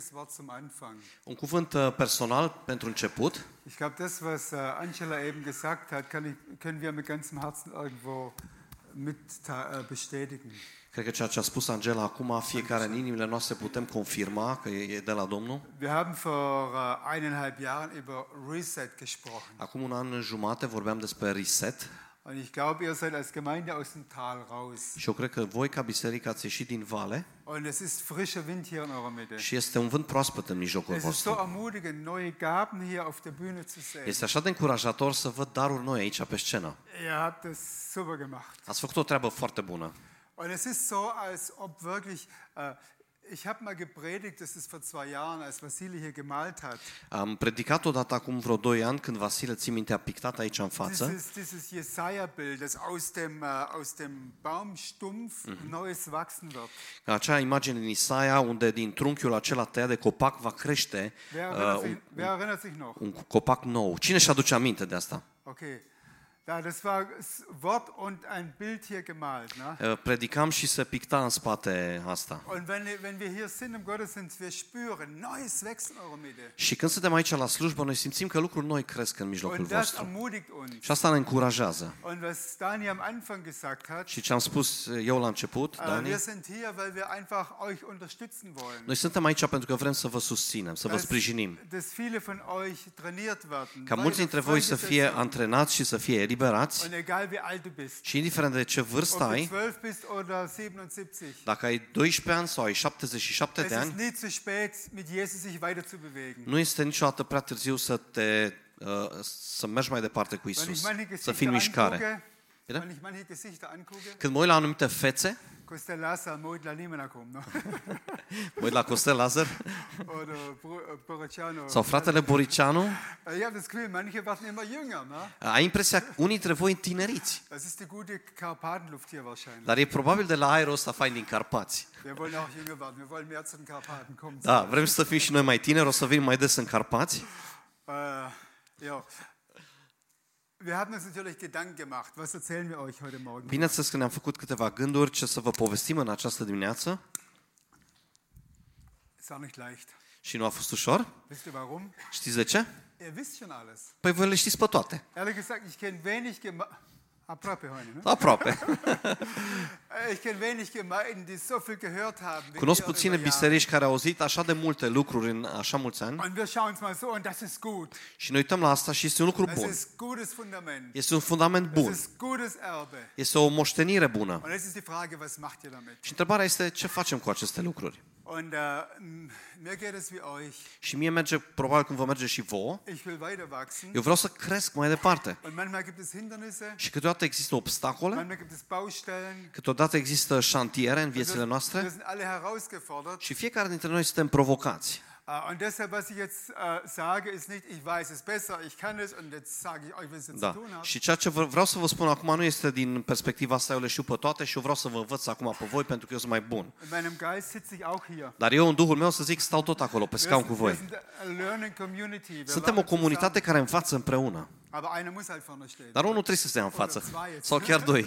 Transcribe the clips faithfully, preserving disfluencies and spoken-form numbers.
Un cuvânt personal pentru început. Ich glaube, das, was Angela eben gesagt hat, kann ich, können wir mit ganzem Herzen irgendwo mit bestätigen. Cred că ceea ce a spus Angela acum, fiecare în inimile noastre putem confirma că e de la Domnul. Wir haben vor eineinhalb Jahren über Reset gesprochen. Acum un an jumate vorbeam despre reset. Und ich glaube, ihr seid als Gemeinde aus dem Tal raus. Și eu cred că voi ca biserică ați ieșit din vale. Und es ist frischer Wind hier in eurer Mitte. Și este un vânt proaspăt în mijlocul vostru. Es ist so vostru. ermutigend, neue Gaben hier auf der Bühne zu sehen. Este așa de încurajator să văd daruri noi aici pe scenă. Ihr habt es super gemacht. Ați făcut o treabă foarte bună. Und es ist so, als ob wirklich uh, ich habe mal gepredigt, das ist vor zwei Jahren, als Vasile hier gemalt hat. Am predicat odată acum vreo doi ani când Vasile, ții minte, a pictat aici în față. Dieses, dieses Jesaja-Bild, das aus dem, uh, aus dem Baumstumpf mm-hmm. Neues wachsen wird. Acea imagine din Isaia unde din trunchiul acela tăiat de copac va crește uh, un, un, un copac nou. Cine și aduce aminte de asta? Okay. Da, das war Wort und ein Bild hier gemalt, ne? Predicam și se picta în spate asta. Und wenn, wenn wir hier sind im Gottesdienst, wir spüren, Neues wächst in eurer Mitte. Și când suntem aici la slujbă, noi simțim că lucruri noi cresc în mijlocul und das vostru. ermutigt uns. Și asta ne încurajează. Und was Dani am Anfang gesagt hat, și ce am spus eu la început, Dani, wir sind hier, weil wir einfach euch unterstützen wollen. Noi suntem aici pentru că vrem să vă susținem, să vă sprijinim. Dass viele von euch trainiert werden. Ca mulți dintre voi să fie antrenați și să fie eliberați. Und egal wie alt du bist. Și indiferent de ce vârstă ai, bist oder siebenundsiebzig. Dacă ai doisprezece ani sau ai șaptezeci și șapte de ani, nu este niciodată prea târziu să te uh, să mergi mai departe cu Isus, să fii în mișcare. Când mă uit la anumite fețe, Costel Lazar, mă uit la nimeni acum, nu? Mă uit la Costel Lazar sau fratele Boricianu. Ai impresia că unii dintre voi tineriți. Dar e probabil de la aerul ăsta fain din Carpați. Da, vrem să fim și noi mai tineri, o să venim mai des în Carpați. Wir haben uns natürlich Gedanken gemacht. Was erzählen wir euch heute Morgen? Bineînțeles că ne-am făcut câteva gânduri ce să vă povestim în această dimineață. Es war nicht leicht. Și nu a fost ușor. Wisst ihr warum? Știți de ce? Ihr wisst schon alles. Păi voi le știți pe toate. Ehrlich gesagt, ich kenne wenig Gemeinden. Aproape heute, ne? Aproape. Ich kenne wenig Gemeinden, die so viel gehört haben. Cunosc puține biserici care au auzit așa de multe lucruri în așa mulți ani. Und wir schauen uns mal so und das ist gut. Și ne uităm la asta și este un lucru bun. Das ist gutes Fundament. Este un fundament bun. Das ist gutes Erbe. Este o moștenire bună. Und jetzt ist die Frage, was macht ihr damit? Și întrebarea este ce facem cu aceste lucruri. Und uh, mir geht es wie euch. Și mie merge probabil cum vă merge și vouă. Ich will weiter wachsen. Eu vreau să cresc mai departe. Und manchmal gibt es Hindernisse. Și câteodată există obstacole. Manchmal gibt es Baustellen. Câteodată există șantiere în viețile noastre. Wir sind alle herausgefordert. Și fiecare dintre noi suntem provocați. Uh, und deshalb, was ich jetzt uh, sage, ist nicht, ich weiß es besser, ich kann es und jetzt sage ich euch, was es da. zu tun habt. Și ceea ce vreau să vă spun acum nu este din perspectiva asta, eu le știu pe toate și eu vreau să vă învăț acum pe voi pentru că eu sunt mai bun. In meinem Geist sitze ich auch hier. Dar eu în Duhul meu, să zic, stau tot acolo, pe scaun cu voi. Suntem o comunitate care învață împreună. Dar unul trebuie să stea în față. Sau chiar doi.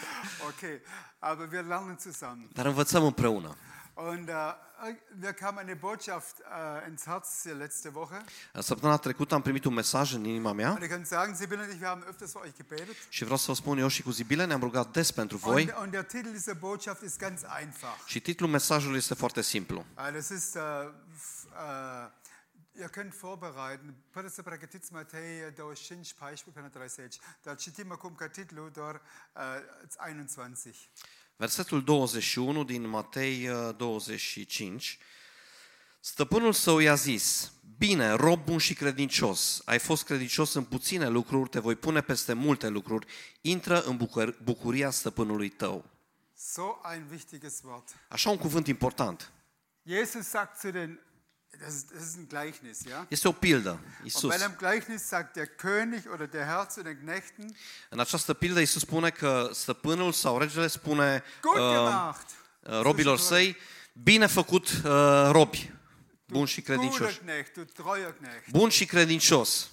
Dar învățăm împreună. Und uh, mir kam eine Botschaft uh, ins Herz letzte Woche. Săptămâna trecută am primit un mesaj în inima mea. Und ich kann sagen, Sibylle und ich, wir haben öfters für euch gebetet. Și vreau să vă spun, eu și cu Zibile ne-am rugat des pentru voi. Und, und der Titel dieser Botschaft ist ganz einfach. Și titlul mesajului este foarte simplu. Uh, das ist uh, uh, Ihr könnt vorbereiten. Poate să pregătiți Matei douăzeci și cinci, paisprezece până treizeci. Dar citim acum capitolul doar uh, einundzwanzig. Versetul douăzeci și unu din Matei douăzeci și cinci. Stăpânul său i-a zis: bine, rob bun și credincios, ai fost credincios în puține lucruri, te voi pune peste multe lucruri, intră în bucur- bucuria stăpânului tău. So ein wichtiges Wort. Așa un cuvânt important. Jesus sagt zu den Das ist, das ist ein Gleichnis, ja? Este o pildă. Iisus. Und bei dem Gleichnis sagt der König oder der Herr zu den Knechten. În această pildă Iisus spune că stăpânul sau regele spune uh, robilor săi: bine făcut, uh, robi, bun și credincioși. Bun și credincios.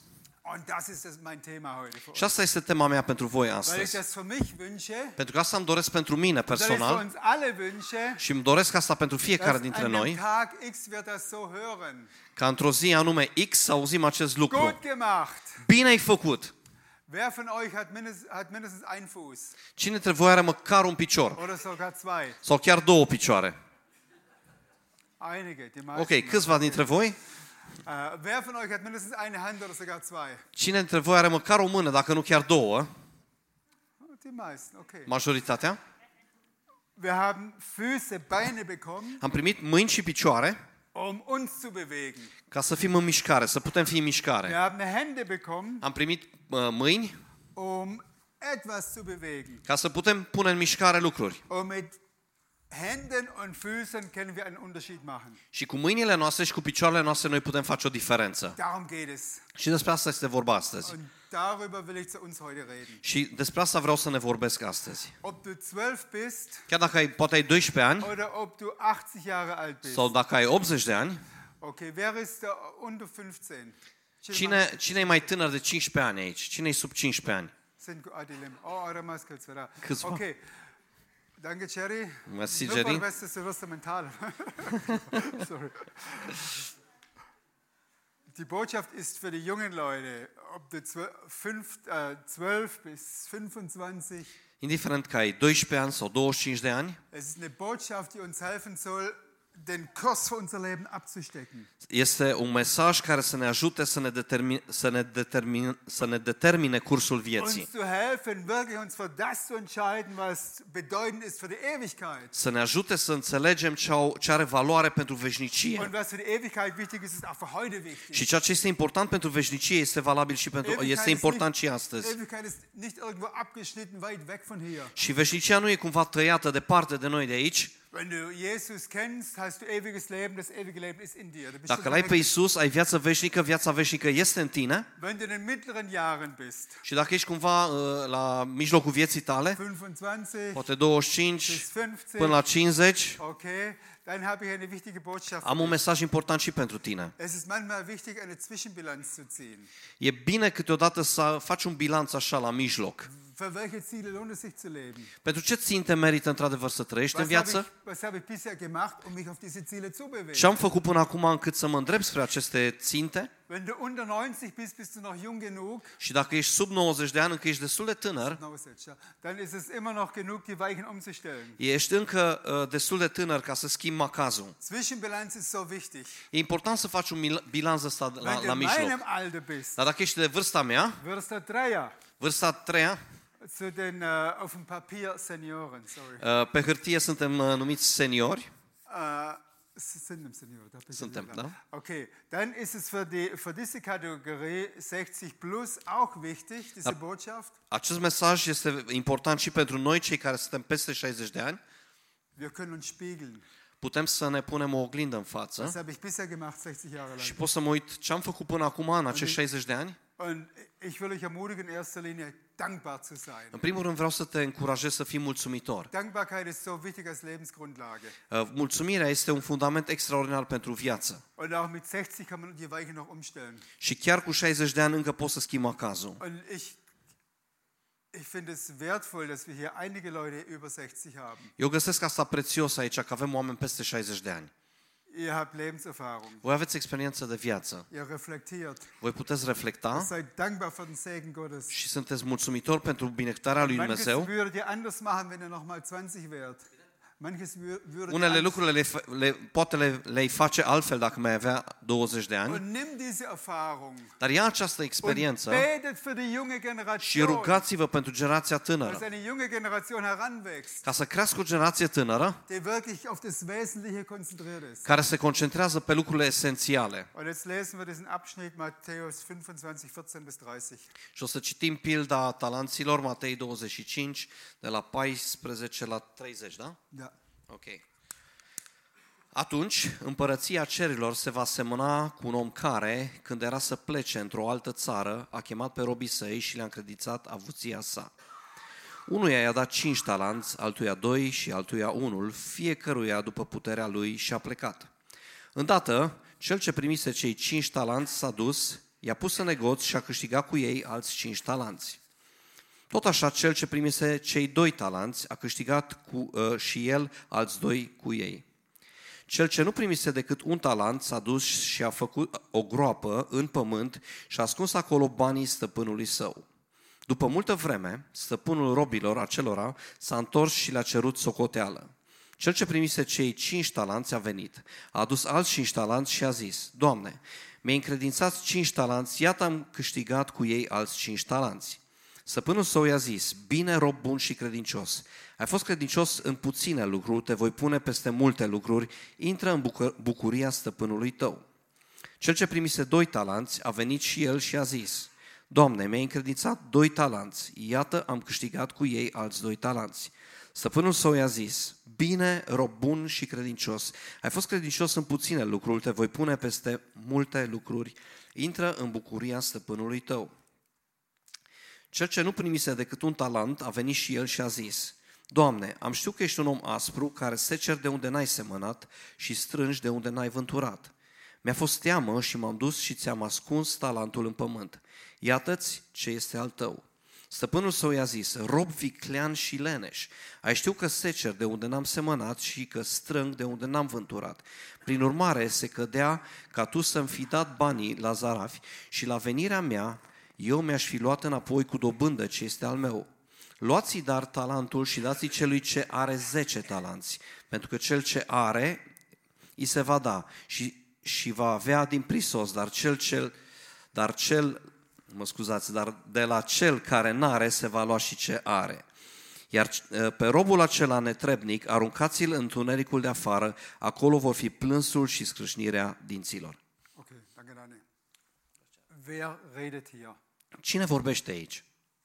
Und das ist das mein Thema heute für Și uns. asta este tema mea pentru voi Weil ich astăzi. das für mich wünsche, Pentru că asta îmi doresc pentru mine weil ich für personal uns alle wünsche, și îmi doresc asta pentru fiecare dass dintre an dem noi, Tag X wir das so hören. ca într-o zi anume X să auzim acest lucru. Gut gemacht. Bine ai făcut! Wer von euch hat mindestens, hat mindestens einen Fuß? Cine dintre voi are măcar un picior? Oder sogar zwei? Sau chiar două picioare? Einige, die meisten. Ok, câțiva dintre voi? Uh, wer von euch hat mindestens eine Hand oder sogar zwei? Cine dintre voi are măcar o mână, dacă nu chiar două? Die meisten, okay. Majoritatea? Wir haben Füße, Beine bekommen, Am primit mâini și picioare um uns zu bewegen. ca să fim în mișcare, să putem fi în Wir mișcare. haben Hände bekommen, Am primit uh, mâini um etwas zu bewegen. ca să putem pune în mișcare lucruri. Und mit Händen und Füßen können wir einen Unterschied machen. Și cu mâinile noastre și cu picioarele noastre noi putem face o diferență. Darum geht es. Și despre asta este vorba astăzi. Und darüber will ich zu uns heute reden. Și despre asta vreau să ne vorbesc astăzi. Ob du zwölf bist Chiar dacă ai, poate ai doisprezece ani oder ob du achtzig Jahre alt bist. sau dacă ai optzeci de ani, Okay, wer ist da unter fünfzehn? cine, cine e mai tânăr de cincisprezece ani aici? Cine e sub cincisprezece ani? Sind Adilem. Oh, eure Maske ist da. Câțiva. Okay. Danke, Jerry. Merci, Nur Jerry. vorbesc, du wirst mental. Sorry. Die Botschaft ist für die jungen Leute, ob du zwölf bis fünfundzwanzig. Indiferent că ai doisprezece ani sau douăzeci și cinci de ani, Es ist eine Botschaft, die uns helfen soll, den Kurs für unser Leben abzustecken. este un mesaj care să ne ajute să ne, determine, să ne, determine, să ne determine cursul vieții. Uns zu helfen, wirklich uns für das zu entscheiden, was bedeutend ist für die Ewigkeit. Să ne ajute să înțelegem ce, au, ce are valoare pentru veșnicie. Und was für die Ewigkeit wichtig ist, ist auch für heute wichtig. Și ceea ce este important pentru veșnicie este valabil și pentru Ewigkeit este ist important nicht- și astăzi. Ewigkeit ist nicht irgendwo abgeschnitten, weit weg von hier. Și veșnicia nu e cumva tăiată departe de noi de aici. Wenn du Jesus kennst, hast du ewiges Leben, das ewige Leben ist in dir. Du bist Dacă schon l-ai pe direkt- Iisus, ai viață veșnică, viața veșnică este în tine. Wenn du in den mittleren Jahren bist, Și dacă ești cumva uh, la mijlocul vieții tale, fünfundzwanzig poate douăzeci și cinci bis fünfzig, până la cincizeci, okay, dann habe ich eine wichtige Botschaft. am un mesaj important și pentru tine. Es ist manchmal wichtig, eine Zwischenbilanz zu ziehen. E bine câteodată să faci un bilanț așa la mijloc. Für welche Ziele lohnt es sich zu leben? Pentru ce ținte merită într-adevăr să trăiești în Was habe, viață? ich, was habe ich bisher gemacht, um mich auf diese Ziele zu bewegen? Ce am făcut până acum încât să mă îndrept spre aceste ținte? Wenn du unter neunzig bist, bist du noch jung genug, Și dacă ești sub nouăzeci de ani, încă ești destul de tânăr, neunzig, ja, dann ist es immer noch genug, die Weichen umzustellen. ești încă uh, destul de tânăr ca să schimbi macazul. Zwischenbilanz ist so wichtig. E important să faci un mil- bilanț ăsta la, Wenn du la in mijloc. meinem Alter bist, Dar dacă ești de vârsta mea, wirst du Dreier vârsta a treia, zu den uh, auf dem Papier Senioren, sorry. uh, pe hârtie suntem uh, numiți seniori. Uh, sind im Senior, da bin ich Suntem, ja da. dran. Okay, dann ist es für, die, für diese Kategorie sechzig plus auch wichtig, diese Botschaft. Acest mesaj este important și pentru noi, cei care suntem peste șaizeci de ani. Wir können uns spiegeln. Putem să ne punem o oglindă în Was față habe ich bisher gemacht, sechzig Jahre lang? și pot să mă uit ce am făcut până acum în acești șaizeci de ani. Und ich will euch ermutigen, in erster Linie dankbar zu sein. În primul rând vreau să te încurajez să fii mulțumitor. Dankbarkeit ist so wichtig als Lebensgrundlage. Uh, Mulțumirea este un fundament extraordinar pentru viață. Und auch mit sechzig kann man die Weiche noch umstellen. Și chiar cu șaizeci de ani încă poți să schimbi macazul. Und ich, ich finde es wertvoll, dass wir hier einige Leute über sechzig haben. Eu găsesc asta prețios aici, că avem oameni peste șaizeci de ani. Ihr habt Lebenserfahrung. Voi aveți experiență de viață. Ihr reflektiert. Voi puteți reflecta Seid dankbar für den Segen Gottes. și sunteți mulțumitori pentru binecuvântarea lui Manches Dumnezeu. würdet ihr anders machen, wenn ihr noch mal zwanzig wärt. Manches wür- würdet ihr Unele anders- lucruri le, fa- le, poate le, le-ai face altfel dacă mai avea douăzeci de ani. Und nimm diese Erfahrung Dar ia această und experiență betet für die junge și Generation, rugați-vă pentru generația dass tânără. eine junge Generation heranwächst, Ca să crească o generație tânără die wirklich auf das Wesentliche konzentriert ist. care se concentrează pe lucrurile esențiale. Und jetzt lesen wir diesen Abschnitt Matthäus fünfundzwanzig, vierzehn bis dreißig. Și o să citim pilda talanților, Matei douăzeci și cinci, de la paisprezece la treizeci, da? Ja. Ok. Atunci, împărăția cerilor se va semăna cu un om care, când era să plece într-o altă țară, a chemat pe robii săi și le-a încredințat avuția sa. Unuia i-a dat cinci talanți, altuia doi și altuia unul, fiecăruia după puterea lui și a plecat. Îndată, cel ce primise cei cinci talanți s-a dus, I-a pus în negoț și a câștigat cu ei alți cinci talanți. Tot așa, cel ce primise cei doi talanți a câștigat cu, uh, și el alți doi cu ei. Cel ce nu primise decât un talent s-a dus și a făcut o groapă în pământ și a ascuns acolo banii stăpânului său. După multă vreme, stăpânul robilor acelora s-a întors și le-a cerut socoteală. Cel ce primise cei cinci talanți a venit, a adus alți cinci talanți și a zis: Doamne, mi-ai încredințat cinci talanți, iată am câștigat cu ei alți cinci talanți. Stăpânul său i-a zis: Bine, rob bun și credincios. Ai fost credincios în puține lucruri, te voi pune peste multe lucruri, intră în bucur- bucuria stăpânului tău. Cel ce primise doi talanți a venit și el și a zis: Doamne, mi-ai încredințat doi talanți, iată am câștigat cu ei alți doi talanți. Stăpânul său i-a zis: Bine, rob bun și credincios. Ai fost credincios în puține lucruri, te voi pune peste multe lucruri, intră în bucuria stăpânului tău. Cel ce nu primise decât un talent a venit și el și a zis: Doamne, am știut că ești un om aspru care seceri de unde n-ai semănat și strângi de unde n-ai vânturat. Mi-a fost teamă și m-am dus și ți-am ascuns talentul în pământ. Iată-ți ce este al tău. Stăpânul său i-a zis: Rob viclean și leneș, ai știut că secer de unde n-am semănat și că strâng de unde n-am vânturat. Prin urmare se cădea ca tu să-mi fi dat banii la zarafi și la venirea mea eu mi-aș fi luat înapoi cu dobândă ce este al meu. Luați-i dar talentul și dați-i celui ce are zece talanți, pentru că cel ce are îi se va da și, și va avea din prisos, dar cel, cel, dar cel, mă scuzați, dar de la cel care n-are se va lua și ce are. Iar pe robul acela netrebnic aruncați-l în tunericul de afară, acolo vor fi plânsul și scrâșnirea dinților. Okay, danke, Daniel. Wer redet hier? Cine vorbește aici?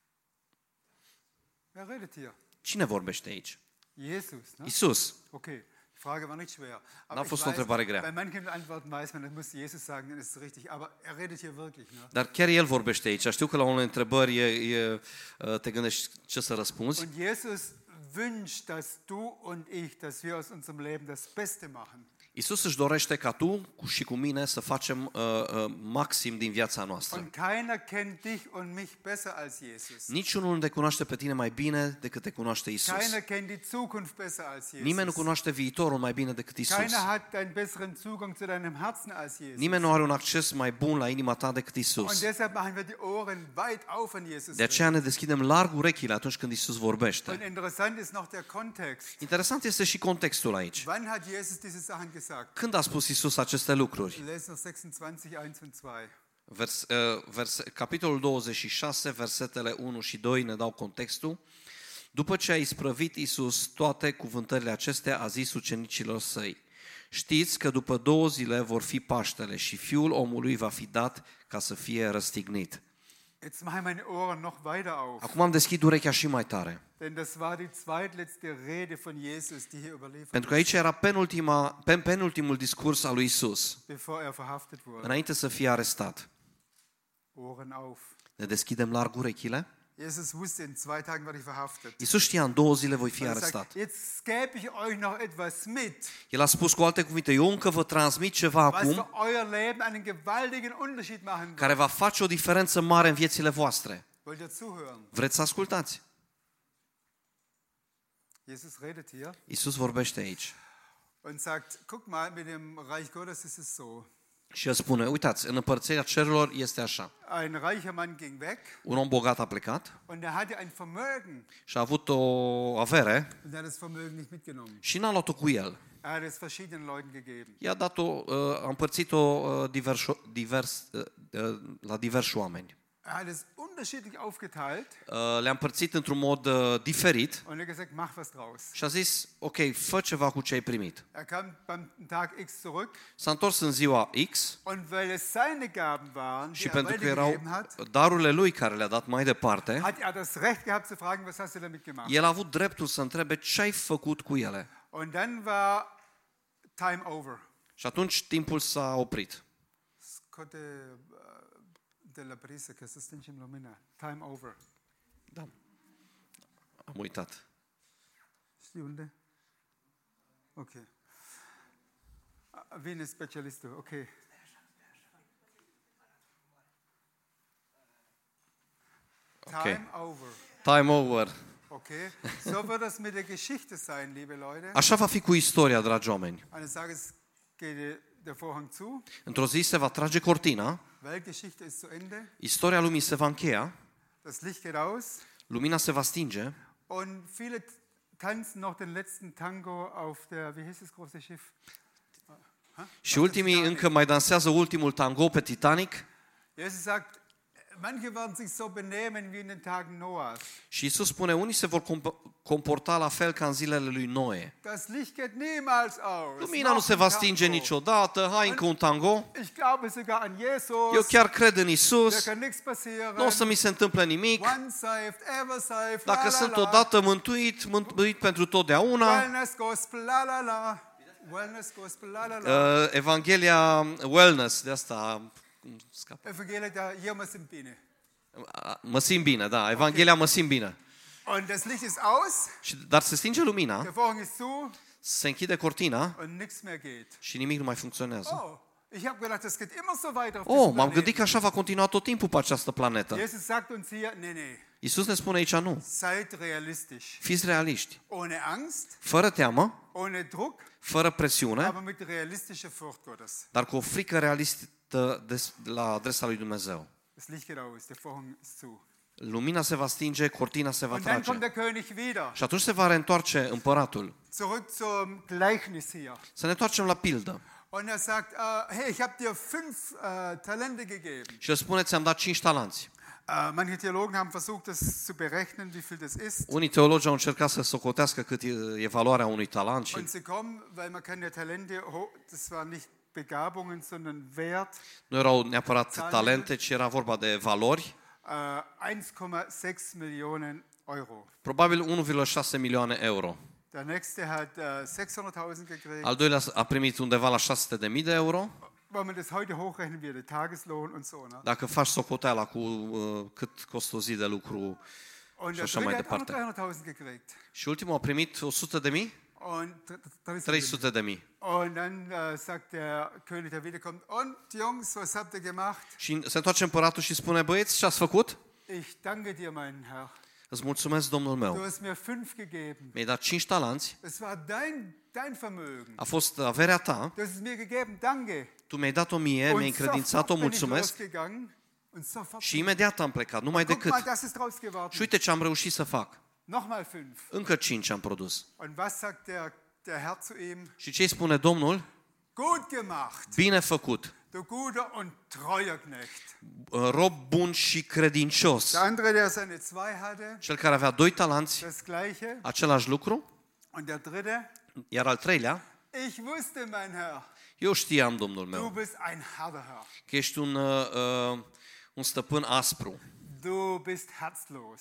Wer redet hier? Cine vorbește aici? Jesus, ne? Isus. Okay, die Frage war nicht schwer. N-a Aber fost ich o weiß, întrebare grea. bei manchen Antworten weiß man, das muss Jesus sagen, dann ist es richtig. Aber er redet hier wirklich, ne? Dar chiar el vorbește aici. Știu că la unele întrebări e, e, te gândești ce să răspunzi. Und Jesus wünscht, dass du und ich, dass wir aus unserem Leben das Beste machen. Isus își dorește ca tu și cu mine să facem uh, uh, maxim din viața noastră. Und keiner kennt dich und mich besser als Jesus. Niciunul nu te cunoaște pe tine mai bine decât te cunoaște Isus. Keiner kennt die Zukunft besser als Jesus. Nimeni nu cunoaște viitorul mai bine decât Isus. Keiner hat einen besseren Zugang zu deinem Herzen als Jesus. Nimeni nu are un acces mai bun la inima ta decât Und Isus. deshalb machen wir die Ohren weit auf, wenn Jesus De aceea ne deschidem larg urechile atunci când Isus Und vorbește. interessant ist noch der Kontext. Interesant este și contextul aici. Wann hat Jesus diese Sachen gesagt? Când a spus Isus aceste lucruri? Wir lesen noch sechsundzwanzig, eins und zwei. Vers, uh, vers, capitolul douăzeci și șase, versetele unu și doi ne dau contextul. După ce a isprăvit Iisus toate cuvântările acestea, a zis ucenicilor săi: Știți că după două zile vor fi Paștele și Fiul omului va fi dat ca să fie răstignit. Jetzt mache ich meine Ohren noch weiter auf. Acum am deschis urechea și mai tare. Denn das war die zweitletzte Rede von Jesus, die hier überliefert Pentru că aici era penultima, pen, penultimul discurs al lui Isus, bevor er verhaftet wurde. înainte să fie arestat. Ohren auf. Ne deschidem larg urechile. Jesus wusste, in zwei Tagen werde ich verhaftet. Isus știa, în două zile voi fi Und er arestat. sagt, jetzt gebe ich euch noch etwas mit, El a spus cu alte cuvinte: eu încă vă transmit ceva was für acum euer Leben einen gewaltigen Unterschied machen wird. care va face o diferență mare în viețile voastre. Wollt ihr zuhören? Vreți să ascultați? Jesus redet hier Isus vorbește aici und sagt, guck mal, mit dem Reich Gottes ist es so. și el spune: uitați, în împărțirea cerurilor este așa. Ein reicher Mann ging weg Un om bogat a plecat und er hatte ein Vermögen și a avut o avere und er hat das Vermögen nicht mitgenommen. și n-a luat-o cu el. Er hat es verschiedenen Leuten gegeben. I-a dat-o, uh, a împărțit-o uh, divers, divers, uh, uh, la diversi oameni. Er hat es unterschiedlich aufgeteilt Uh, le-a împărțit într-un mod uh, diferit und er hat gesagt, mach was draus. și a zis: ok, fă ceva cu ce ai primit. Er kam beim Tag X zurück S-a întors în ziua X und weil es seine Gaben waren, die și er pentru că erau weitergegeben hat, darurile lui care le-a dat mai departe, hat er das Recht gehabt zu fragen, was hast du damit gemacht? el a avut dreptul să întrebe ce ai făcut cu ele. Und dann war time over. Și atunci timpul s-a oprit. Scotte uh, de la brisa, că se stinge în lumina. Time over. Da. Am uitat. Știi unde? Ok. Vine specialistul, ok. Time over. Time over. Okay, so wird das mit der Geschichte sein, liebe Leute. Așa va fi cu istoria, dragi oameni. Eines Tages geht der Vorhang zu, Într-o zi se va trage cortina, Weltgeschichte ist zu Ende, istoria lumii se va încheia, das Licht geht aus lumina se va stinge und viele tanzen noch den letzten Tango auf der, wie hieß das große Schiff? și ultimii încă mai dansează ultimul tango pe Titanic. Jesus sagt, manche werden sich so benehmen wie in den Tagen Noahs. Și Iisus spune, unii se vor comp- comporta la fel ca în zilele lui Noe. Das Licht geht niemals aus. Lumina nu Noch se ein va stinge Tango. niciodată, hai încă un tango. Ich glaube sogar an Jesus. Eu chiar cred în Da Iisus, kann nichts passieren. nu o să mi se întâmple nimic. One saved, ever saved. la, Dacă la, sunt la. odată mântuit, mântuit pentru totdeauna. Wellness gospel, la la la. Wellness gospel, la la la. Uh, Evanghelia Wellness, de asta cum scap. Evanghelia, da, hier wir sind bine. Mă simt bine, da, Evanghelia mă simt bine. Und das Licht ist aus, Și, dar se stinge lumina, der Vorhang ist zu se închide cortina und nichts mehr geht. și nimic nu mai funcționează. Oh, ich habe gedacht, das geht immer so weiter auf Oh, diesem m-am Planeten. gândit că așa va continua tot timpul pe această planetă. Jesus sagt uns hier, nee, nee, Iisus ne spune aici nu. seid realistisch. Fiți realiști, Ohne Angst, fără teamă, ohne Druck, fără presiune, aber mit realistischer Furcht Gottes. dar cu o frică realistă des- la adresa lui Dumnezeu. Das Licht geht aus, der Vorhang ist zu. Lumina se va stinge, cortina se va Und dann trage. kommt der König wieder. Și atunci se va reîntoarce împăratul. Zurück zum Gleichnis hier. Să ne întoarcem la pildă. Und er sagt, uh, hey, ich habe dir fünf uh, Talente gegeben. Și el spune, ți-am dat cinci talanți. Uh, manche Theologen haben versucht, das zu berechnen, wie viel das ist. Unii teologi au încercat să socotească cât e, e valoarea unui talent și Und sie kommen, weil man kann ja Talente, ho- das war nicht Begabungen, sondern Wert, nu erau neapărat talente, ci era vorba de valori. uh, eins Komma sechs Millionen Euro. Probabil unu virgulă șase milioane euro. Der nächste hat uh, sechshunderttausend gekriegt. Al doilea a primit undeva la șase sute de mii de euro. Wenn man das heute hochrechnen würde, Tageslohn und so. Ne? Dacă faci socoteala cu uh, cât costă o zi de lucru Und și der așa dritte mai hat auch noch departe. dreihunderttausend gekriegt. Și ultimul a primit o sută de mii? Und dr- trei sute de mii. Und dann uh, sagt der König, der wiederkommt, und Jungs, was habt ihr gemacht? Și se întoarce împăratul și spune, băieți, ce ați făcut? Ich danke dir, mein Herr. Îți mulțumesc, domnul Du meu. hast mir fünf gegeben. Mi-ai dat cinci talanți, Es war dein, dein Vermögen. a fost averea ta, Du hast es mir gegeben, danke. tu mi-ai dat-o mie, mi-ai Und încredințat-o, sofort bin ich mulțumesc. losgegangen und sofort. Și imediat am plecat, numai Guck decât. mal, das ist draus geworden. Și uite ce am reușit să fac. Nochmal fünf. Încă cinci am produs. Und was sagt der, der Herr zu ihm? Și ce îi spune Domnul? Gut gemacht, Bine făcut, du guter und treuer Knecht. rob bun și credincios. Der andere, der seine zwei hatte, Cel care avea doi talanți, das Gleiche. același lucru, Und der dritte, iar al treilea, ich wusste, mein Herr, eu știam, Domnul du meu, bist ein harter Herr. că ești un, uh, uh, un stăpân aspru. Du bist herzlos.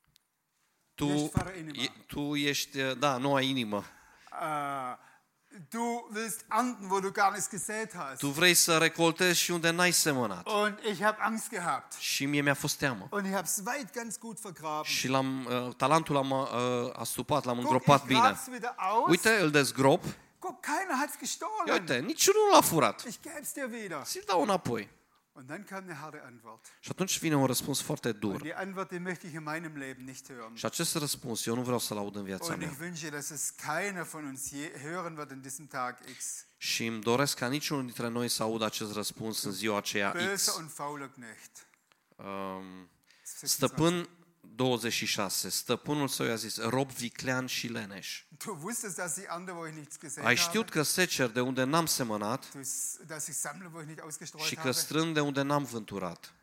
Tu, Ești fără inimă. e- tu ești, uh, da, nu ai inimă. Uh, du willst ernten, wo du gar nichts gesät hast. Tu vrei să recoltezi și unde n-ai semănat. Und ich habe Angst gehabt. Și mie mi-a fost teamă. Und ich habe es weit ganz gut vergraben. Și l-am, uh, talentul l-am uh, astupat, l-am Guck, îngropat ich bine. grab's wieder aus. Uite, îl dezgrop. Guck, keiner hat's Ia gestohlen. uite, niciunul nu l-a furat. Ich gäb's dir wieder. Ți-l dau înapoi. Und dann kam eine harte Antwort. Și atunci vine un răspuns foarte Und dur. die Antwort, die möchte ich in meinem Leben nicht hören. Și acest răspuns eu nu vreau să-l aud în viața Und mea. ich wünsche, dass es keiner von uns je hören wird in diesem Tag X. Și îmi doresc ca niciunul dintre noi să audă acest răspuns în ziua aceea Böser X. und fauler Knecht. Um, stăpân douăzeci și șase. Stăpânul său i-a zis, rob viclean și leneș. Du wusstest, dass ich ernte, wo ich nichts gesät Ai habe. știut că secer de unde n-am semănat Du, dass ich sammle, wo ich nicht ausgestreut și că habe. strâng de unde n-am vânturat.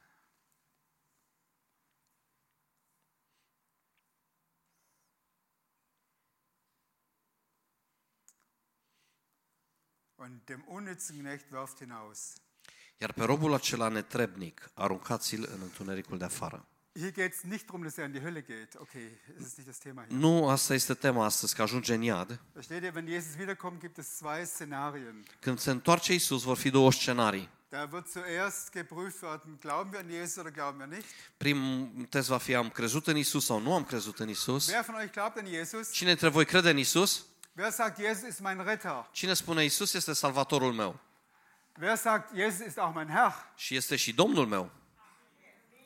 Und dem unnützen Knecht werft hinaus. Iar pe robul acela netrebnic, aruncați-l în întunericul de afară. Hier geht es nicht darum, dass er in die Hölle geht. Okay, das ist nicht das Thema hier. Nu asta este tema astăzi, că ajunge în iad. Da steht hier, wenn Jesus wiederkommt, gibt es zwei Szenarien. Când se întoarce Iisus, vor fi două scenarii. Da wird zuerst geprüft werden, glauben wir an Jesus oder glauben wir nicht? Primul test va fi, am crezut în Iisus sau nu am crezut în Iisus? Wer von euch glaubt an Jesus? Cine dintre voi crede în Iisus? Wer sagt, Jesus ist mein Retter? Cine spune Iisus este salvatorul meu Wer sagt, Jesus ist auch mein Herr? și este și Domnul meu?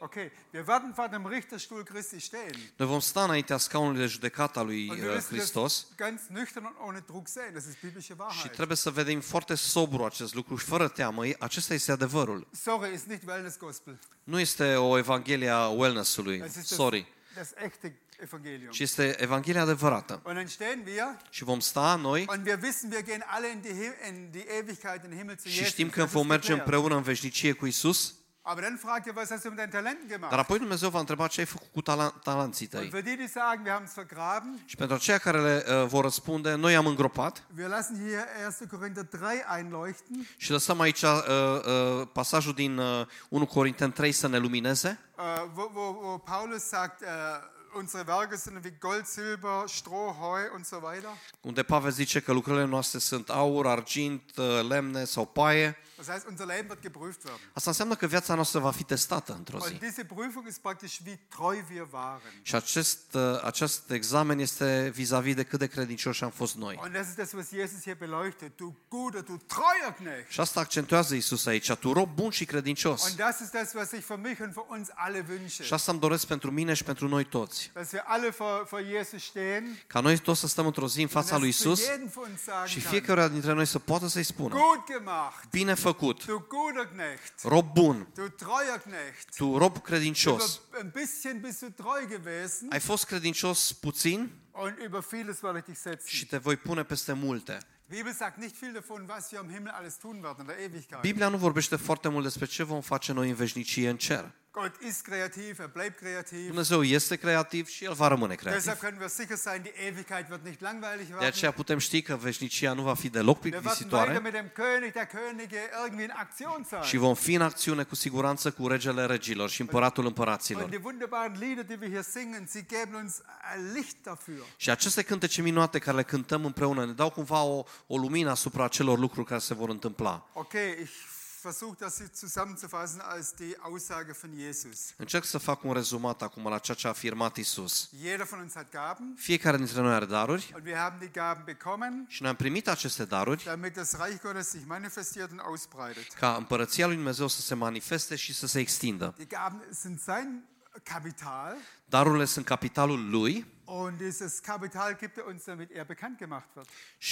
Okay, wir werden vor dem Richterstuhl Christi stehen. Noi vom sta înaintea scaunului de judecată al lui Und wir uh, müssen Hristos das ganz nüchtern und ohne Druck sehen. Das ist biblische și Wahrheit. trebuie să vedem foarte sobru acest lucru și fără teamă. Acesta este adevărul. Sorry, ist nicht Wellness Gospel. Nu este o evanghelie a wellness-ului, Das ist das, sorry, das echte Evangelium. ci este evanghelia adevărată. Und dann stehen wir Și vom sta noi und wir wissen, wir gehen alle in die, Him- in die Ewigkeit, in den Himmel zu și Jesus. știm că Das ist vom merge geklärt. împreună în veșnicie cu Isus. Aber dann fragt er, was hast du mit deinen Talenten Dar gemacht? apoi Dumnezeu va întreba ce ai făcut cu talan- talanții Und tăi. für die, die sagen, wir haben es vergraben, Și pentru aceia care le uh, vor răspunde, noi am îngropat wir lassen hier erster Korinther drei einleuchten, și lăsăm aici uh, uh, pasajul din uh, unu Corinteni trei să ne lumineze, äh, wo, wo, wo Paulus sagt, äh, unsere Werke sind wie Gold, Silber, Stroh, Heu und so weiter. unde Pavel zice că lucrările noastre sunt aur, argint, uh, lemne sau paie. Das heißt, unser Leben wird geprüft werden. Asta înseamnă că viața noastră va fi testată într-o zi. Und diese Prüfung ist praktisch, wie treu wir waren. Și acest, uh, acest examen este vis-a-vis de cât de credincioși am fost noi. Und das ist das, was Jesus hier beleuchtet. Du guter, du treuer Knecht. Și asta accentuează Iisus aici, tu rob bun și credincios. Und das ist das, was ich für mich und für uns alle wünsche. Și asta îmi doresc pentru mine și pentru noi toți. Dass wir alle vor, vor Jesus stehen. Ca noi toți să stăm într-o zi în Und fața lui dass zu Iisus jedem von uns sagen și kann, fiecare dintre noi să poată să-i spună: gut gemacht, bine făcut, du guter Knecht, rob bun, du treuer Knecht. tu rob credincios. Über ein bisschen bist du treu gewesen Ai fost credincios puțin und über vieles werde ich dich setzen. și te voi pune peste multe. Die Bibel sagt nicht viel davon, was wir am Himmel alles tun werden in der Ewigkeit. Biblia nu vorbește foarte mult despre ce vom face noi în veșnicie în cer. Gott ist kreativ, er bleibt kreativ. Dumnezeu este creativ și El va rămâne Deshalb creativ. können wir sicher sein, die Ewigkeit wird nicht langweilig De werden. aceea putem ști că veșnicia nu va fi deloc Wir werden weiter plictisitoare mit dem König der Könige irgendwie in Aktion sein. și vom fi în acțiune cu siguranță cu regele regilor și împăratul Und împăraților. die wunderbaren Lieder, die wir hier singen, sie geben uns ein Licht dafür. Și aceste cântece minunate care le cântăm împreună ne dau cumva o, o lumină asupra acelor lucruri care se vor întâmpla. Okay, ich versuche das jetzt zusammenzufassen als die Aussage von Jesus. Încerc să fac un rezumat acum la ceea ce a afirmat Isus. Jeder von uns hat Gaben Fiecare dintre noi are daruri und wir haben die Gaben bekommen, și noi am primit aceste daruri damit das Reich Gottes sich manifestiert und ausbreitet. ca împărăția lui Dumnezeu să se manifeste și să se extindă. Die Gaben sind sein Kapital Darurile sunt capitalul lui und dieses Kapital gibt er uns, damit er bekannt gemacht wird.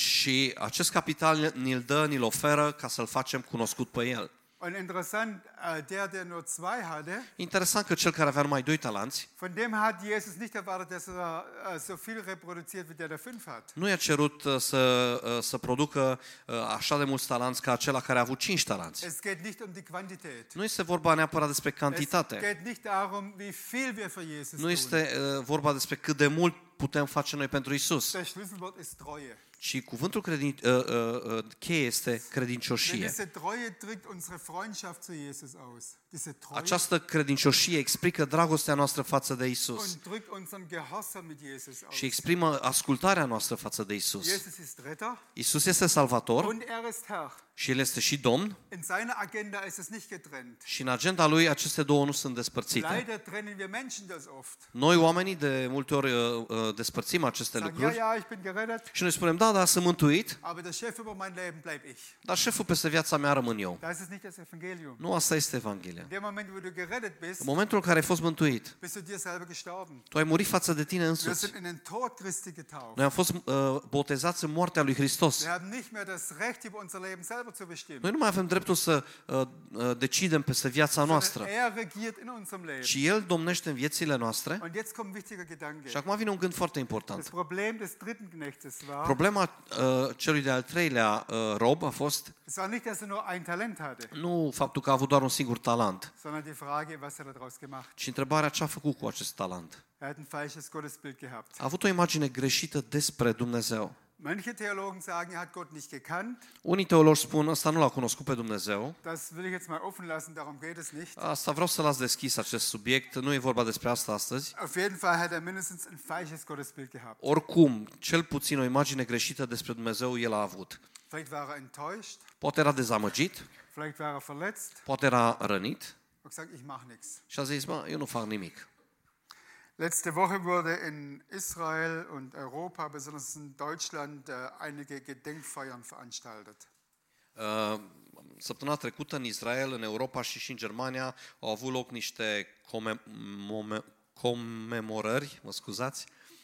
și acest capital ni-l dă, ni-l oferă ca să-l facem cunoscut pe el. Und interessant, äh, der, der nur zwei hatte, Interesant că cel care avea numai doi talanți von dem hat Jesus nicht erwartet, dass er äh, so viel reproduziert, wie der, der fünf hat. nu i-a cerut uh, să, uh, să producă uh, așa de mulți talanți ca acela care a avut cinci talanți. Es geht nicht um die Quantität. Nu este vorba neapărat despre Es cantitate. geht nicht darum, wie viel wir für Jesus Nu tun. este uh, vorba despre cât de mult putem face noi pentru Isus, Das Schlüsselwort ist Treue. ci cuvântul credin, uh, uh, uh, cheie este Denn credincioșie. diese Treue drückt unsere Freundschaft zu Jesus aus. Diese Treue Această credincioșie explică dragostea noastră față de Isus und drückt unseren Gehorsam mit Jesus aus. și exprimă ascultarea noastră față de Isus. Jesus ist Retter Isus este Salvator und er ist Herr. și El este și Domn In seiner Agenda ist es nicht getrennt. și în agenda Lui aceste două nu sunt despărțite. Leider trennen wir Menschen das oft. Noi, oamenii, de multe ori uh, uh, despărțim aceste Sagen, ja, lucruri ja, ich bin gerettet, și noi spunem, da, da, sunt mântuit, aber der Chef über mein Leben bleib ich. dar șeful peste viața mea rămân eu. Das ist nicht das Evangelium. Nu asta este Evanghelia. In dem Moment, wo du gerettet bist, În momentul în care ai fost mântuit, bist du dir selber gestorben. tu ai murit față de tine Wir însuți. sind in den Tod Christi getauft. Noi am fost uh, botezați în moartea lui Hristos. Wir haben nicht mehr das Recht, über unser Leben selber zu bestimmen. Noi nu mai avem dreptul să uh, uh, decidem peste viața noastră, Sondern er regiert in unserem Leben. ci El domnește în viețile noastre. Und jetzt kommt ein wichtiger Gedanke. Și acum vine un gând foarte Das important. Problem des dritten Knechtes war, Problema uh, celui de-al treilea uh, rob a fost es war nicht, dass er nur ein Talent hatte, nu faptul că a avut doar un singur talent, sondern die Frage, was hat er daraus gemacht? ci întrebarea ce a făcut cu acest talent. Er hat ein falsches Gottesbild gehabt. A avut o imagine greșită despre Dumnezeu. Manche Theologen sagen, er hat Gott nicht gekannt. Unii teologi spun, ăsta nu l-a cunoscut pe Dumnezeu. Das will ich jetzt mal offen lassen, darum geht es nicht. Asta vreau să las deschis acest subiect, nu e vorba despre asta astăzi. Auf jeden Fall hat er mindestens ein falsches Gottesbild gehabt. Oricum, cel puțin o imagine greșită despre Dumnezeu el a avut. Vielleicht war er enttäuscht, Poate era dezamăgit, vielleicht war er verletzt poate era rănit und gesagt, ich mache nichts. și a zis, mă, eu nu fac nimic. Letzte Woche wurde in Israel und Europa, besonders in Deutschland, äh, einige Gedenkfeiern veranstaltet. Uh, săptămâna trecută în Israel, în Europa și și în Germania au avut loc niște comem- comemorări, mă scuzați.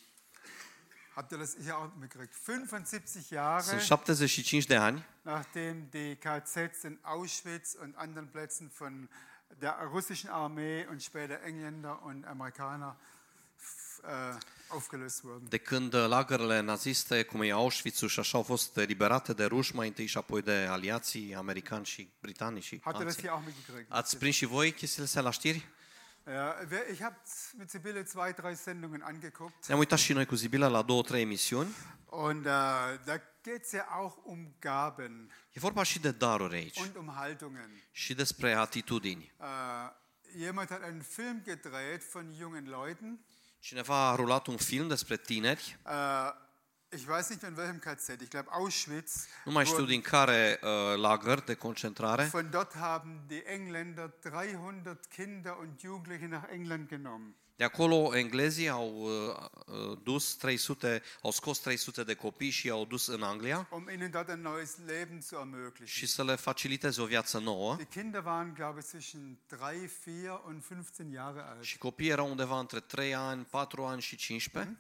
Habt ihr das hier auch mitgekriegt? fünfundsiebzig Jahre Sunt șaptezeci și cinci de ani nachdem die K Zs in Auschwitz und anderen Plätzen von der russischen Armee und später Engländer und Amerikaner äh, aufgelöst wurden. de când lagărele naziste, cum e Auschwitz-ul și așa, au fost eliberate de ruși mai întâi și apoi de aliații americani și britanici și Habt ihr das alții. hier auch mitgekriegt? Ați prins și voi chestiile astea la știri? Ja, wer- ich habe mit Sibylle zwei, drei Sendungen angeguckt Ne-am uitat și noi cu Zibila la două, trei emisiuni. und äh, da geht es ja auch um Gaben E vorba și de daruri aici und um Haltungen. și despre atitudini. Äh, jemand hat einen Film gedreht von jungen Leuten. Cineva a rulat un film despre tineri, Äh, ich weiß nicht in welchem K Z, ich glaube Auschwitz. nu mai știu Wo- din care uh, lagăr de concentrare. Von dort haben die Engländer dreihundert Kinder und Jugendliche nach England genommen. De acolo englezii au uh, uh, dus trei sute, au scos trei sute de copii și i-au dus în Anglia Um ihnen dort ein neues Leben zu ermöglichen. și să le faciliteze o viață nouă. Die Kinder waren, glaube ich, zwischen drei, vier und fünfzehn Jahre alt. Și copiii erau undeva între trei ani, patru ani și cincisprezece.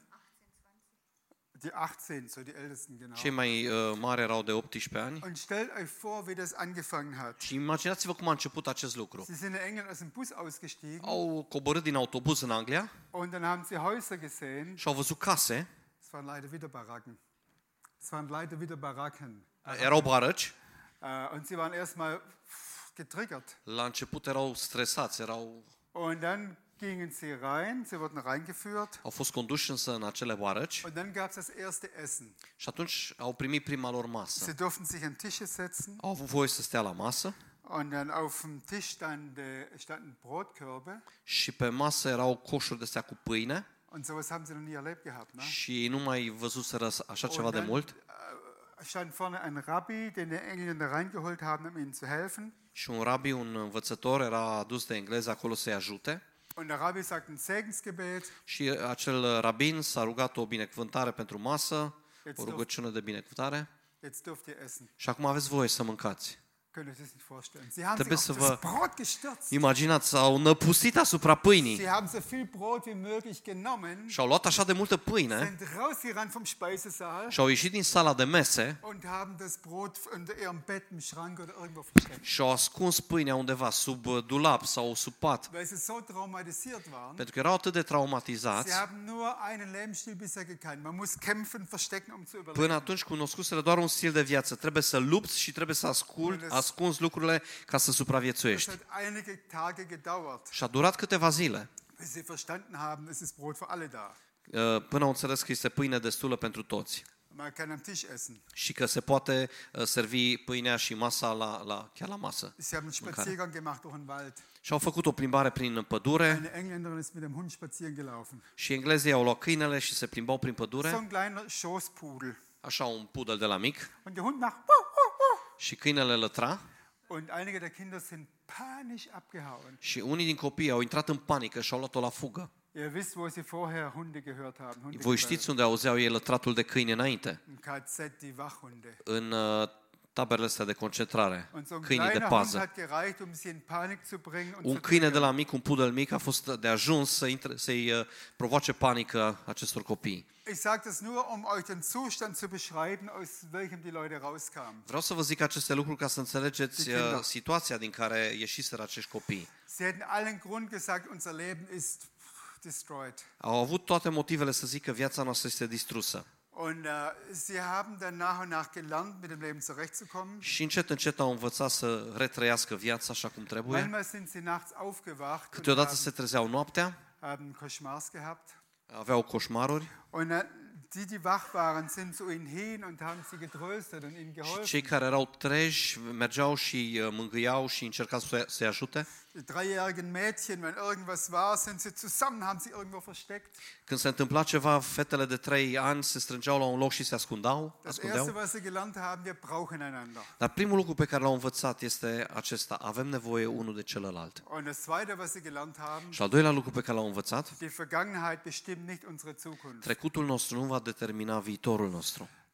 Die achtzehn, so die Ältesten, genau. Cei mai uh, mari erau de optsprezece ani. Und stellt euch vor, wie das angefangen hat. Și imaginați-vă cum a început acest lucru. Sie sind in England aus dem Bus ausgestiegen Au coborât din autobuz în Anglia und dann haben sie Häuser gesehen. și au văzut case. Es waren leider wieder Baracken. Es waren leider wieder Baracken. Erau barăci. Äh, Und sie waren erstmal getriggert. La început erau stresați, erau, Und dann gingen sie rein, sie wurden reingeführt. au fost conduși însă în acele barăci Und dann gab es das erste Essen. și atunci au primit prima lor masă. Sie durften sich an Tische setzen Au avut voie să stea la masă und dann auf dem Tisch stand, äh, standen Brotkörbe. și pe masă erau coșuri de astea cu pâine Und sowas haben sie noch nie erlebt gehabt. Ne? și ei nu mai văzuseră așa ceva Und de dann mult. äh, stand vorne ein Rabbi, den die Engländer reingeholt haben, um ihnen zu helfen. Și un rabi, un învățător, era adus de englezi acolo să-i ajute. Und der Rabbi sagt ein Segensgebet. Și acel rabin s-a rugat o binecuvântare pentru masă, o rugăciune de binecuvântare. Jetzt dürft ihr essen. Și acum aveți voie să mâncați. Könnt ihr euch das nicht vorstellen? Sie haben sich Trebuie să auf vă das Brot gestürzt. imaginați, s-au năpustit asupra pâinii Sie haben so viel Brot wie möglich genommen, și au luat așa de multă pâine sind rausgerannt vom Speisesaal și au ieșit din sala de mese und haben das Brot unter ihrem Bett, im Schrank oder irgendwo versteckt. și au ascuns pâinea undeva, sub uh, dulap sau sub pat, Weil sie so traumatisiert waren. pentru că erau atât de traumatizați. Sie haben nur einen Lebensstil bisher gekannt. Man muss kämpfen, verstecken, um zu überleben. Până atunci cunoscuseră doar un stil de viață. Trebuie să lupți și trebuie să ascult, ascunzi lucrurile ca să Das supraviețuiești. hat einige Tage gedauert, Și a durat câteva zile bis sie verstanden haben, es ist Brot für alle da. uh, până au înțeles că este pâine destulă pentru toți Man kann am Tisch essen. și că se poate uh, servi pâinea și masa la, la, chiar la masă. Sie haben einen Spaziergang gemacht durch den Wald. Și au făcut o plimbare prin pădure Eine Engländerin ist mit dem Hund spazieren gelaufen. și englezii au luat câinele și se plimbau prin So pădure, ein kleiner Schoßpudel. așa un pudel de la mic, Und der Hund macht wuh, wuh, wuh. și câinele lătra Und einige der Kinder sind panisch abgehauen. și unii din copii au intrat în panică și au luat-o la fugă. Ihr wisst, wo sie vorher Hunde gehört haben. Hunde Voi știți unde auzeau ei lătratul de câine înainte? Im K Z die Wachhunde. În uh, taberele astea de concentrare, Und so ein câinii de kleiner Hund pază. hat gereicht, um sie in Panik zu bringen und Un zu câine de triggern. la mic, un pudel mic, a fost de ajuns să intre, să-i uh, provoace panică acestor copii. Ich sage das nur, um euch den Zustand zu beschreiben, aus welchem die Leute rauskamen. Vreau să vă zic aceste lucruri ca să înțelegeți uh, situația din care ieșiseră acești copii. Sie hätten allen Grund gesagt, unser Leben ist destroyed. Au avut toate motivele să zică că viața noastră este distrusă. Und uh, sie haben dann nach und nach gelernt, mit dem Leben zurechtzukommen. Și încet, încet au învățat să retrăiască viața așa cum trebuie. Manchmal sind sie nachts aufgewacht und Câteodată haben, se trezeau noaptea, haben Koschmars gehabt. aveau coșmaruri Und uh, die, die wach waren, sind zu ihnen hin und haben sie getröstet und ihnen și geholfen. cei care erau treji mergeau și uh, mângâiau și încercau să- să-i ajute. Die dreijährigen Mädchen, wenn irgendwas war, sind sie zusammen, haben sie irgendwo versteckt. Când se întâmpla ceva, fetele de trei ani se strângeau la un loc și se ascundeau, Das Erste, ascundeau. was sie gelernt haben, wir brauchen einander. Dar primul lucru pe care l-au învățat este acesta: avem nevoie unul de celălalt. Und das Zweite, was sie gelernt haben, Și al doilea lucru pe care l-au învățat: die Vergangenheit bestimmt nicht unsere Zukunft. trecutul nostru nu va determina viitorul nostru.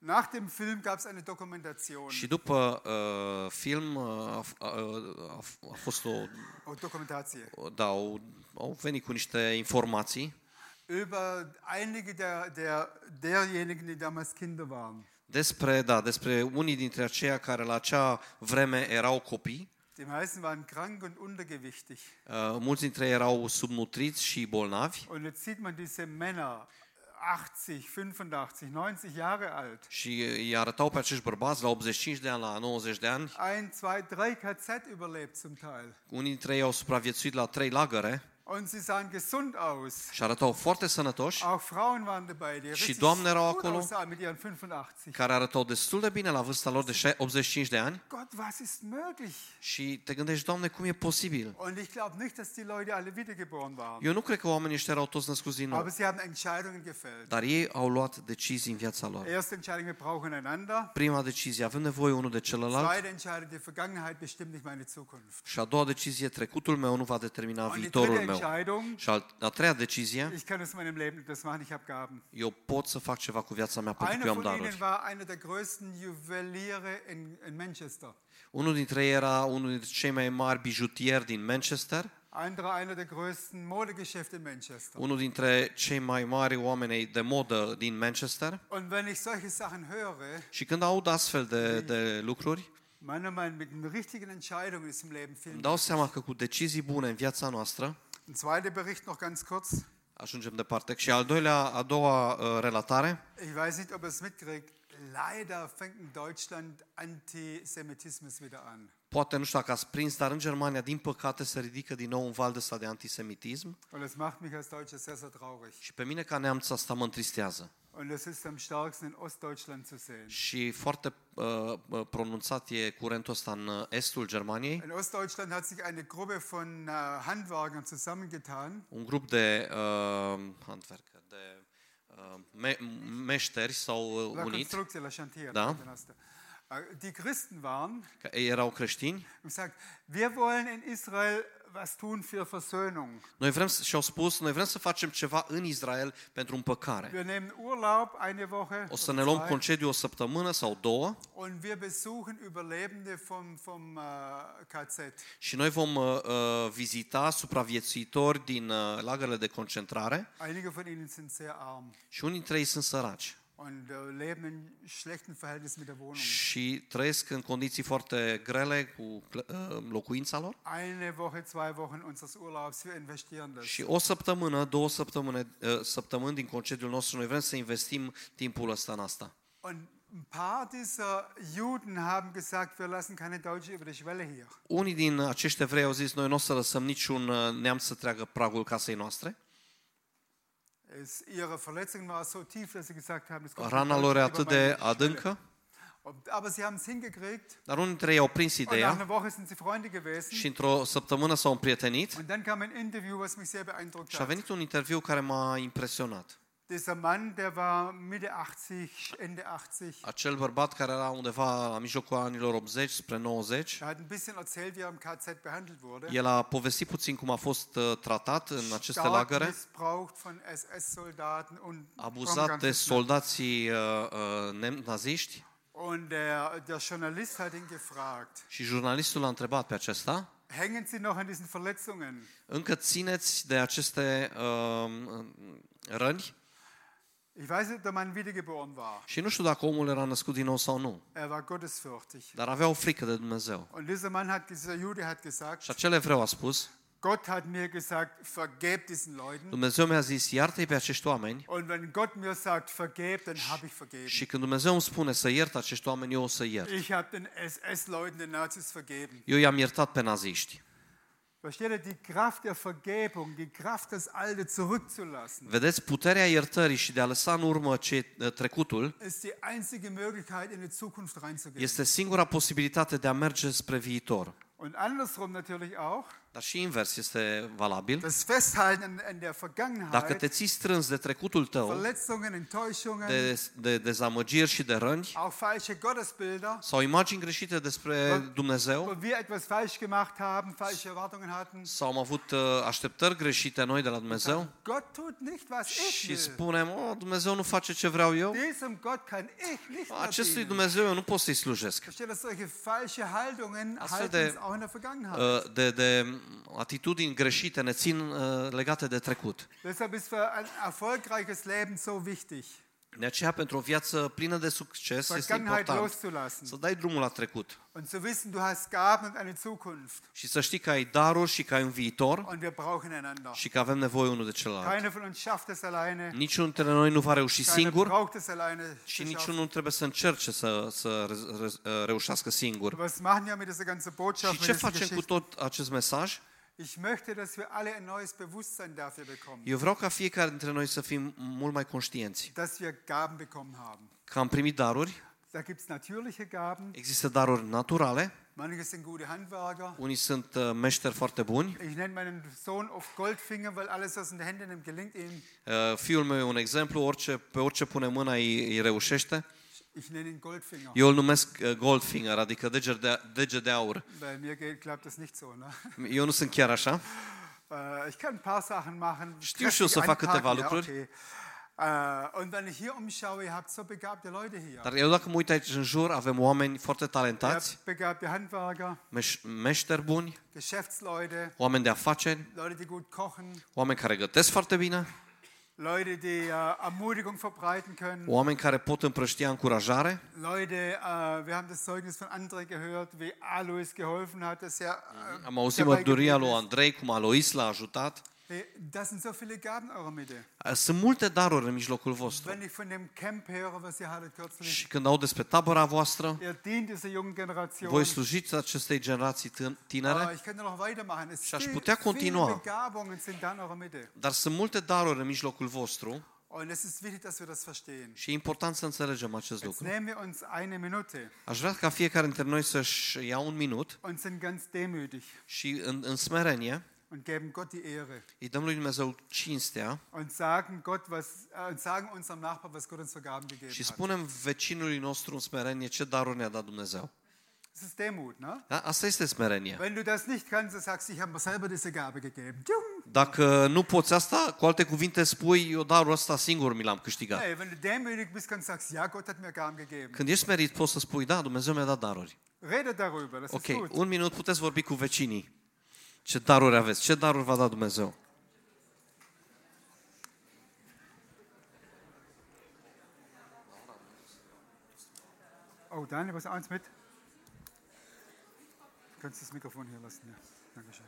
Nach dem Film gab es eine Dokumentation. Și după uh, film uh, a, a, a, a fost o, Oh, Dokumentatie. da, au, au venit cu niște informații Über einige der, der, derjenigen, die damals Kinder waren. despre, da, despre unii dintre aceia care la acea vreme erau copii. Die meisten waren krank und untergewichtig. Uh, mulți dintre ei erau subnutriți și bolnavi. Und jetzt sieht man diese Männer, achtzig, fünfundachtzig, neunzig Jahre alt. Și îi arătau pe acești bărbați la optzeci și cinci de ani, la nouăzeci de ani. Ein, zwei, drei K Z überlebt zum Teil. Unii dintre ei au supraviețuit la trei lagăre Und sie sahen gesund aus. și arătau foarte sănătoși, Auch Frauen waren dabei, die Și richtig doamne erau gut acolo. aussahen mit ihren fünfundachtzig. care arătau destul de bine la vârsta lor de optzeci și cinci de ani. Gott, was ist möglich? Și te gândești, Doamne, cum e posibil? Und ich glaube nicht, dass die Leute alle wiedergeboren waren. Eu nu cred că oamenii ăștia erau toți născuți din nou, Aber sie haben Entscheidungen gefällt. dar ei au luat decizii în viața lor. Erste Entscheidung, wir brauchen einander. Prima decizie, avem nevoie unul de celălalt. Zweite Entscheidung, die Vergangenheit bestimmt nicht meine Zukunft. Și a doua decizie, trecutul meu nu va determina Und die viitorul dritte meu. Entscheidung, Și a, a treia decizie, ich kann aus meinem Leben etwas machen, ich habe Gaben. eu pot să fac ceva cu viața mea pentru că Einer eu am von ihnen daruri. war einer der größten Juweliere in, in Manchester. Unul dintre ei era unul dintre cei mai mari bijutieri din Manchester, Anderer einer der größten Modegeschäfte in Manchester. unul dintre cei mai mari oameni de modă din Manchester. Und wenn ich solche Sachen höre, Și când aud astfel de, de lucruri, meiner Meinung nach mit den richtigen Entscheidungen ist im Leben viel. îmi dau seama că cu decizii bune în viața noastră, Ein zweiter Bericht noch ganz kurz. ajungem departe. Și al doilea, a doua uh, relatare, Ich weiß nicht, ob ihr es mitkriegt. Leider fängt in Deutschland Antisemitismus wieder an. poate nu știu dacă ați prins, dar în Germania, din păcate, se ridică din nou un val de ăsta de antisemitism Und das macht mich als Deutscher sehr, sehr traurig. și pe mine ca neamț asta mă întristează. Und das ist am stärksten in Ostdeutschland zu sehen. Și foarte uh, uh, pronunțat e curentul ăsta în uh, estul Germaniei. In Ostdeutschland hat sich eine Gruppe von uh, Handwerkern zusammengetan Un grup de uh, handwerker, de uh, me- meșteri s-au uh, la unit, Konstruktie, la Chantier. Da. den hast du. Uh, Die Christen waren că ei erau creștini. und sagt, wir wollen in Israel was tun für Versöhnung. Noi vrem să- și au spus, noi vrem să facem ceva în Israel pentru împăcare. Wir nehmen Urlaub eine Woche O să oder ne luăm zwei, concediu o săptămână sau două und wir besuchen Überlebende vom, vom uh, K Z. și noi vom uh, uh, vizita supraviețuitori din uh, lagărele de concentrare Einige von ihnen sind sehr arm și unii dintre ei sunt săraci und uh, leben in schlechten Verhältnissen mit der Wohnung. și trăiesc în condiții foarte grele cu uh, locuința lor. Eine Woche, zwei Wochen unseres Urlaubs, wir investieren das. Și o săptămână, două săptămâni, uh, săptămâni din concediul nostru, noi vrem să investim timpul ăsta în asta. Und ein paar dieser Juden haben gesagt, wir lassen keine Deutsche über die Schwelle hier. Unii din acești evrei au zis, noi nu o să lăsăm niciun uh, neamț să treacă pragul casei noastre. Es, ihre Verletzung war so tief, dass sie gesagt haben, es kommt Rana kein lor e Deutscher atât über meine de Schwelle. adâncă, Und- Aber sie haben es hingekriegt. dar unii dintre ei au prins Und nach ideea einer Woche sind sie Freunde gewesen. și într-o săptămână s-au împrietenit Und dann kam ein Interview, was mich sehr beeindruckt și a hat. venit un interviu care m-a impresionat. Dieser Mann, der war Mitte achtzig, Ende achtzig. Acel bărbat care era undeva la mijlocul anilor optzeci spre nouăzeci, Er hat ein bisschen erzählt, wie er im K Z behandelt wurde. el a povestit puțin cum a fost uh, tratat în aceste Stark lagăre, missbraucht von S S-Soldaten und abuzat de soldații uh, uh, nem- naziști Und der, der Journalist hat ihn gefragt, și jurnalistul l-a întrebat pe acesta, hängen Sie noch an diesen Verletzungen? încă țineți de aceste uh, răni? Ich weiß nicht, ob der Mann wiedergeboren war. Și nu știu dacă omul era născut din nou sau nu, Er war gottesfürchtig. dar avea o frică de Dumnezeu. Und dieser Mann hat, dieser Jude hat gesagt, Și acel evreu a spus, Gott hat mir gesagt, vergebt diesen Leuten. Dumnezeu mi-a zis, iartă-i pe acești oameni. Und wenn Gott mir sagt, vergebt, dann habe ich vergeben. Și când Dumnezeu îmi spune să iert acești oameni, eu o să iert. Ich habe den S S-Leuten, den Nazis vergeben. Eu i-am iertat pe naziști. Versteht ihr, die Kraft der Vergebung, die Kraft, das Alte zurückzulassen, Vedeți, puterea iertării și de a lăsa în urmă ce, trecutul ist die einzige Möglichkeit, in die Zukunft reinzugehen. este singura posibilitate de a merge spre viitor. Und andersrum natürlich auch, Dar și invers este valabil. das Festhalten an, an der Dacă Vergangenheit, te ții strâns de trecutul tău, Verletzungen, Enttäuschungen, de, de dezamăgiri și de răni, auch falsche Gottesbilder, sau imagini greșite despre Dumnezeu, wo wir etwas falsch gemacht haben, falsche Erwartungen hatten, sau am avut uh, așteptări greșite noi de la Dumnezeu Gott tut nicht, was ich și will. spunem, oh, Dumnezeu nu face ce vreau eu, Diesem Gott kann ich nicht mehr acestui dienen. Dumnezeu eu nu pot să-i slujesc. Versteht ihr, solche falsche Haltungen Astfel halten de, uns auch in der Vergangenheit. uh, de, de atitudini greșite ne țin uh, legate de trecut. Deshalb ist für ein erfolgreiches Leben so wichtig, De aceea, pentru o viață plină de succes, este Vergangenheit important loszulassen să dai drumul la trecut und zu wissen, du hast Gaben und eine Zukunft. și să știi că ai daruri și că ai un viitor Und wir brauchen einander. și că avem nevoie unul de celălalt. Keiner von uns schafft es alleine. Niciunul dintre noi nu va reuși Keiner singur braucht es alleine. și zu niciunul schaffen. nu trebuie să încerce să, să re- re- reușească singur. Was machen wir mit dieser ganzen Botschaft, Și mit ce dieser facem cu Geschichte? tot acest mesaj? Ich möchte, dass wir alle ein neues Bewusstsein dafür bekommen, Eu vreau ca fiecare dintre noi să fim mult mai conștienți. dass wir Gaben bekommen haben. Că am primit daruri, Da gibt es natürliche Gaben, există daruri naturale, manche sind gute Handwerker. unii sunt uh, meșteri foarte buni. Ich nenne meinen Sohn oft Goldfinger, weil alles, was in den Händen nimmt, gelingt ihm. Uh, Fiul meu e un exemplu, orice, pe orice pune mâna îi, îi reușește. Ich nenne ihn Goldfinger. Eu îl numesc uh, Goldfinger, adică deget de, deget de aur. Bei mir geht, klappt das nicht so. Ne? Eu nu sunt chiar așa. Äh, ich kann ein paar Sachen machen. Știu și eu să fac câteva anpacken, ja, lucruri. okay. Äh, und wenn ich hier umschaue, ihr habt so begabte Leute hier. Dar eu dacă mă uit aici în jur, avem oameni foarte Ihr talentați, habt begabte Handwerker, meș- meșteri buni, Geschäftsleute, oameni de afaceri, Leute, die gut kochen, oameni care gătesc foarte bine, Leute, die äh, Ermutigung verbreiten können. oameni care pot împrăștia încurajare. Leute, äh, wir haben das Zeugnis von André gehört, wie Alois geholfen hat, dass er äh, Am auzit dabei mărturia lui geblieben ist. Andrei, cum Alois l-a ajutat. Hey, das sind so viele Gaben in eurer Mitte. Sunt multe daruri în mijlocul vostru. Wenn ich von dem Camp höre, was ihr hattet kürzlich, Și când aud despre tabăra voastră, ihr dient dieser jungen Generation. voi slujiți acestei generații tân- Ah, tinere, ich könnte noch weitermachen. Es Și aș sind putea viele continua. Begabungen sind da in eurer Mitte. dar sunt multe daruri în mijlocul vostru Und es ist wichtig, dass wir das verstehen. și e important să înțelegem acest Jetzt lucru. nehmen wir uns eine Minute Aș vrea ca fiecare dintre noi să-și ia un minut und sind ganz demütig și în, în smerenie und geben Gott die Ehre îi dăm lui Dumnezeu cinstea und sagen Gott was äh, und sagen unserem Nachbar, was Gott uns für Gaben gegeben și hat. spunem vecinului nostru în smerenie ce daruri ne-a dat Dumnezeu. Das ist Demut, ne? Da? Asta este smerenie. Wenn du das nicht kannst, dann sagst du, ich habe mir selber diese Gabe gegeben. Tjung! Dacă nu poți asta, cu alte cuvinte spui, eu darul ăsta singur mi l-am câștigat. Hey, wenn du demütig bist, kannst du sagen, ja, Gott hat mir Gaben gegeben. Când ești smerit, poți să spui, da, Dumnezeu mi-a dat daruri. Rede darüber, das Ok, ist gut. un minut puteți vorbi cu vecinii. Ce daruri aveți? Ce daruri v-a dat Dumnezeu? Oh, Daniel, was eins mit? Du kannst das Mikrofon hier lassen, ja. Dankeschön.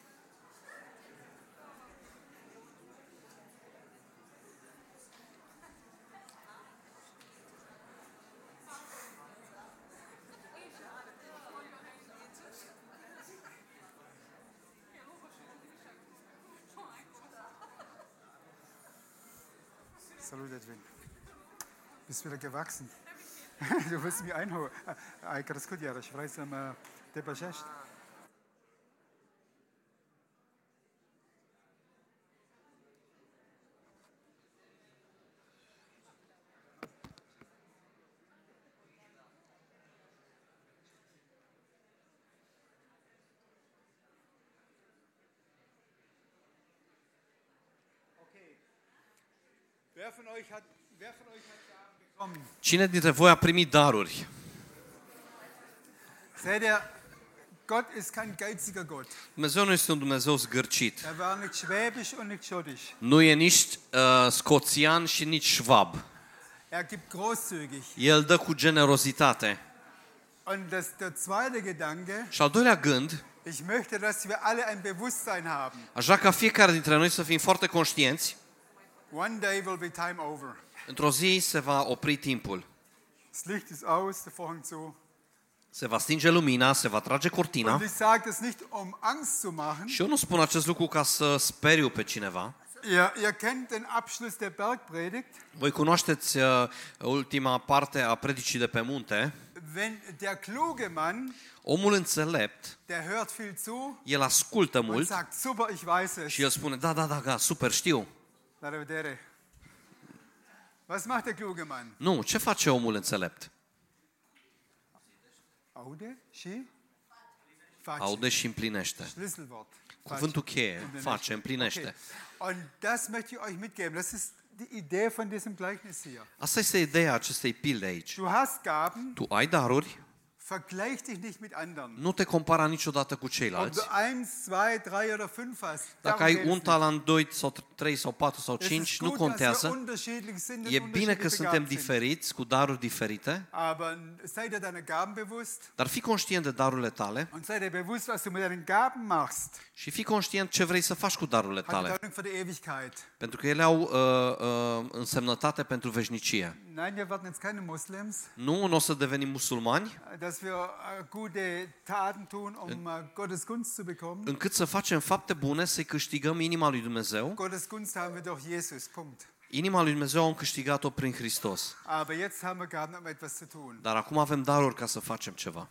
Salut, Edwin. Bist wieder gewachsen. Du willst mich einholen. Ai crescut iarăși, vrei să mă depășești? Wer von euch hat, wer von euch hat Gaben bekommen? Cine dintre voi a primit daruri? Seht ihr, Gott ist kein geiziger Gott. Dumnezeu nu este un Dumnezeu zgârcit. Er war nicht schwäbisch und nicht schottisch. Nu e nici uh, scoțian și nici șvab. Er gibt großzügig. El dă cu generozitate. Und das, der zweite Gedanke, Și al doilea gând, ich möchte, dass wir alle ein Bewusstsein haben. aș vrea ca fiecare dintre noi să fim foarte conștienți. One day will be time over. Într-o zi se va opri timpul. Das Licht ist aus, der Vorhang zu. Se va stinge lumina, se va trage cortina. Und ich sage das nicht, um Angst zu machen. Și eu nu spun acest lucru ca să speriu pe cineva. Ihr, ihr kennt den Abschluss der Bergpredigt. Voi cunoașteți uh, ultima parte a predicii de pe munte. wenn der kluge Mann, Omul înțelept, der hört viel zu el ascultă und mult sagt, super, ich weiß es. și el spune, da, da, da, da, super, știu. La revedere. Was macht der kluge Mann? Nu, ce face omul înțelept? Aude, și? Face. Aude și împlinește. Schlüsselwort. Cuvântul cheie, face, împlinește. Okay. Und das möchte ich euch mitgeben. Das ist die Idee von diesem Gleichnis hier. Asta este ideea acestei pilde aici. Du hast Gaben, Tu ai daruri, vergleich dich nicht mit anderen. nu te compara niciodată cu Ob ceilalți. du eins, zwei, drei oder fünf hast. Dacă darum ai geht's un nicht. talent, doi sau trei sau patru sau Es cinci, ist nu gut, dass wir contează. unterschiedlich sind und E bine că unterschiedlich suntem begabt sind. diferiți, cu daruri diferite, Aber sei dir deiner Gaben bewusst dar fii conștient de darurile tale und sei dir bewusst, was du mit deinen Gaben machst. și fii conștient ce vrei să faci cu darurile Hat tale, Bedeutung für die Ewigkeit. pentru că ele au uh, uh, însemnătate pentru veșnicie. Nein, wir werden jetzt keine Muslims, Nu, nu o să devenim musulmani, dass wir äh, gute Taten tun, um äh, Gottes Gunst zu bekommen. încât să facem fapte bune, să-i câștigăm inima lui Dumnezeu. Gottes Gunst haben wir durch Jesus. Punkt. Inima lui Dumnezeu am câștigat-o prin Hristos. Aber jetzt haben wir Gaben, um etwas zu tun. Dar acum avem daruri ca să facem ceva.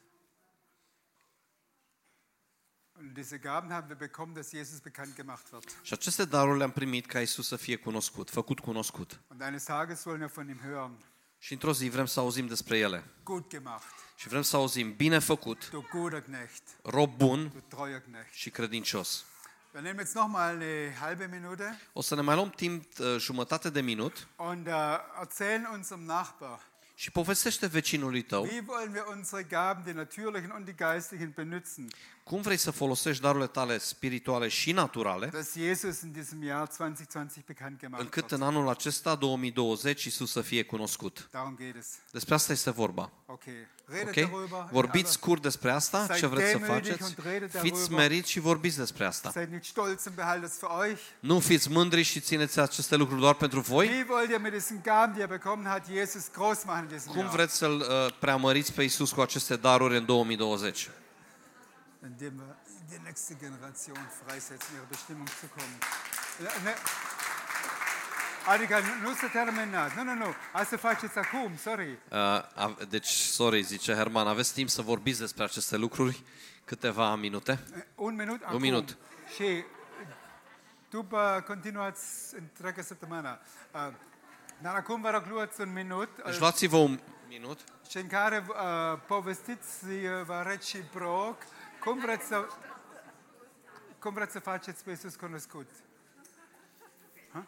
Und diese Gaben haben wir bekommen, dass Jesus bekannt gemacht wird. Și aceste daruri le-am primit ca Iisus să fie cunoscut, făcut cunoscut. Und eines Tages wollen wir von ihm hören. Și într-o zi vrem să auzim despre ele. Gut gemacht, Și vrem să auzim bine făcut, du guter Knecht, rob bun du treuer Knecht. și credincios. Wir nehmen jetzt noch mal eine halbe Minute O să ne mai luăm timp, uh, jumătate de minut, und uh, erzählen unserem Nachbar, și povestește vecinului tău wie wollen wir unsere Gaben, die natürlichen und die geistlichen, benützen, cum vrei să folosești darurile tale spirituale și naturale, dass Jesus in diesem Jahr zwanzig zwanzig bekannt gemacht încât wird. în anul acesta, două mii douăzeci, Iisus să fie cunoscut. Darum geht es. Despre asta este vorba. Okay. Redet Ok? darüber. in Vorbiți aller- scurt despre asta, Seid ce vreți să demütig faceți. und redet Fiți darüber. smeriți și vorbiți despre asta. Seid nicht stolz und behaltet es für euch. Nu fiți mândri și țineți aceste lucruri doar pentru voi. Wie wollt ihr mit diesen Gaben, die ihr bekommen habt, Jesus groß machen in diesem Cum Jahr? vreți să-L uh, preamăriți pe Iisus cu aceste daruri în două mii douăzeci? Indem wir die nächste Generation freisetzen, ihre Bestimmung zu kommen. Ja, ne- Adică nu s-a terminat. Nu, nu, nu. Asta faceți acum, sorry. Uh, ave- deci, sorry, zice Herman, aveți timp să vorbiți despre aceste lucruri câteva minute? Un minut acum. minut. Și după continuați întreaga săptămână. Uh, Dar acum vă rog luați un minut Deci uh, luați-vă un minut și în care uh, povestiți uh, vă reciproc cum vreți să cum vreți să faceți pe Iisus cunoscut. Ha?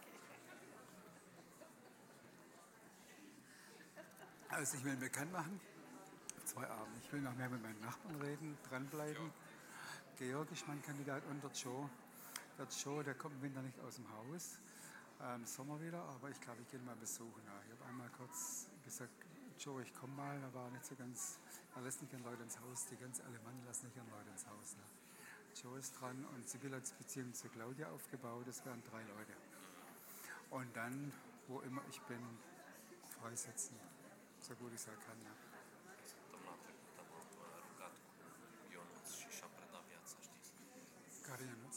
Also ich will ihn bekannt machen. Zwei Abend. Ich will noch mehr mit meinen Nachbarn reden, dranbleiben. Georg ist mein Kandidat und der Joe. Der Joe, der kommt im Winter nicht aus dem Haus. Im Sommer wieder, aber ich glaube, ich gehe ihn mal besuchen. Ja. Ich habe einmal kurz gesagt, Joe, ich komme mal. Er war nicht so ganz, er lässt nicht gerne Leute ins Haus. Die ganz Alemannen lassen nicht gerne Leute ins Haus. Ne. Joe ist dran und Sibylle hat Beziehung zu Claudia aufgebaut. Das wären drei Leute. Und dann, wo immer ich bin, freisetzen. So gut ich es halt kann. Ja. Care Ionuț?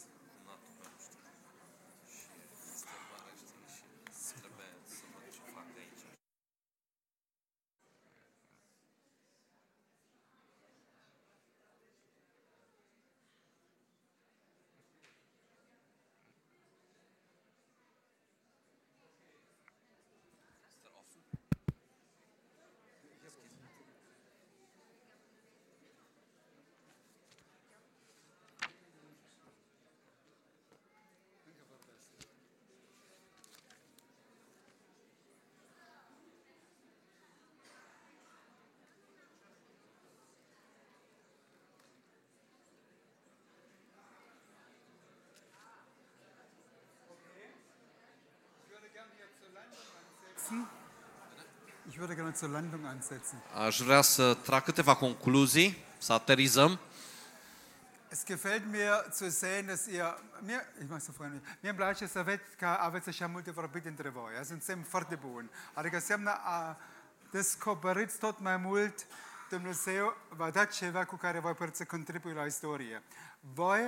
Ich würde gerne zur Landung ansetzen. Aș vrea să trag câteva concluzii, să aterizăm. Es gefällt mir zu sehen, dass ihr, mir, ich mache so freundlich, mir îmi place să văd că aveți așa multe vorbit între voi. Ja? Suntem foarte buni. Adică înseamnă a descoperiți tot mai mult Dumnezeu va da ceva cu care voi puteți să contribui la istorie. Voi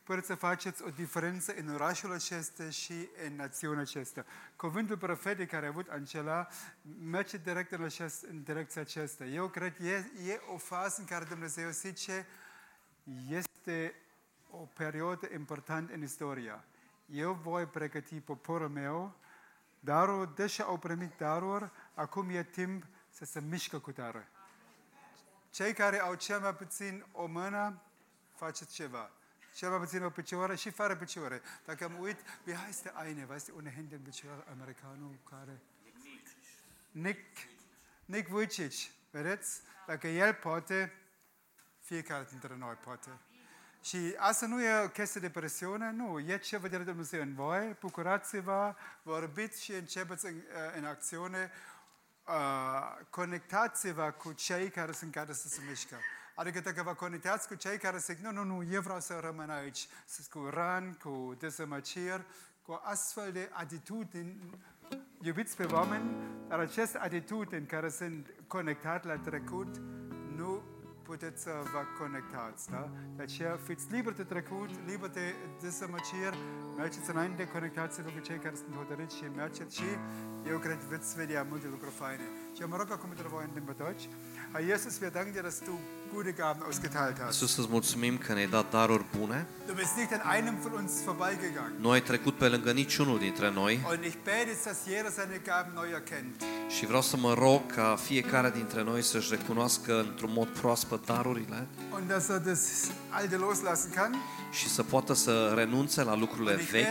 puteți să faceți o diferență în orașul acesta și în națiunea aceasta. Cuvântul profetic care a avut Angela merge direct în, acest, în direcția aceasta. Eu cred că e, e o fază în care Dumnezeu zice este o perioadă importantă în istoria. Eu voi pregăti poporul meu, darul, deși au primit daruri, acum e timp să se mișcă cu tare. Cei care au cel mai puțin o mână, faceți ceva. Cel mai puțin o picioare și fără picioare. Dacă am uit, wie heißt der eine, weißt du, ohne Hände în picioare, americanul care... Nick, Nick Vujicic, vedeți? Dacă el poate, fiecare dintre noi poate. Și asta nu e o chestie de presiune, nu. E ce vede Dumnezeu în voi, bucurați-vă, vorbiți și începeți în, în acțiune, uh, conectați-vă cu cei care sunt gata să se mișcă. Adică dacă vă conectați cu cei care zic, nu, nu, nu, eu vreau să rămân aici, cu ran, cu dezamăgiri, cu astfel de atitudini, iubiți pe oameni, dar aceste atitudini care sunt conectate la trecut, nu puteți să vă conectați, da? De aceea, fiți liberi de trecut, liberi de dezamăgiri, mergeți înainte, conectați-vă cu cei care sunt hotărâți și mergeți și eu cred că veți vedea multe lucruri faine. Și eu mă rog acum pentru voi în limba Deutsch. Herr Jesus, wir danken dir, dass du gute Gaben ausgeteilt hast. Iisus, îți mulțumim că ne-ai dat daruri bune. Du bist nicht an einem von uns vorbeigegangen. Nu ai trecut pe lângă niciunul dintre noi. Und ich bete, dass jeder seine Gaben neu erkennt. Și vreau să mă rog ca fiecare dintre noi să-și recunoască într-un mod proaspăt darurile. Und dass er das alte loslassen kann. Și să poată să renunțe la lucrurile vechi.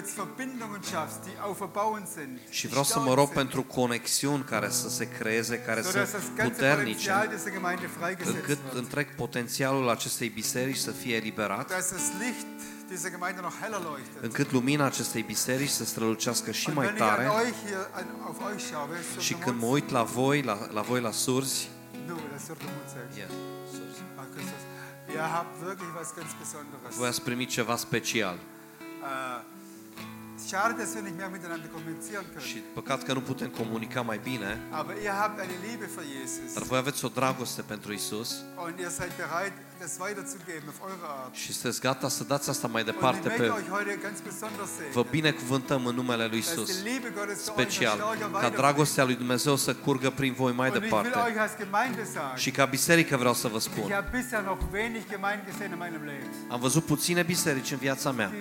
Și vreau să mă rog pentru conexiuni care să se creeze, care să puternice, încât întreg potențialul acestei biserici să fie eliberat, încât lumina acestei biserici să strălucească și mai tare. Și când mă uit la voi, la, la voi la surzi, yeah. Ihr habt wirklich was ganz Besonderes. Voi ați primit ceva special. Uh, schade, dass wir nicht mehr miteinander kommunizieren können. Și păcat că nu putem comunica mai bine. Aber ihr habt eine Liebe für Jesus. Dar voi aveți o dragoste pentru Isus. Und ihr seid bereit, das weiterzugeben auf eure Art. Și sunteți gata să dați asta mai departe pe. Vă binecuvântăm în numele lui Isus. Special, ca dragostea lui Dumnezeu să curgă prin voi mai departe. Și ca biserică vreau să vă spun. Am văzut puține biserici în viața mea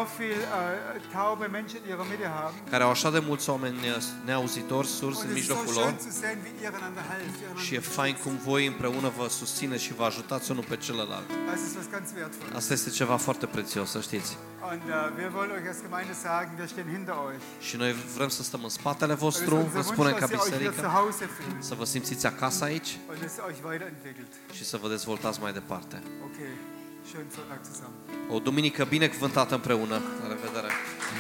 care au așa de mulți oameni neauzitori, surzi în mijlocul lor. Și e fain cum voi împreună vă susțineți și vă ajutați unul pe celălalt. Asta este ceva foarte prețios, să știți. Și noi vrem să stăm în spatele vostru, vă spunem ca biserică, să vă simțiți acasă aici și să vă dezvoltați mai departe. O duminică binecuvântată împreună. La revedere!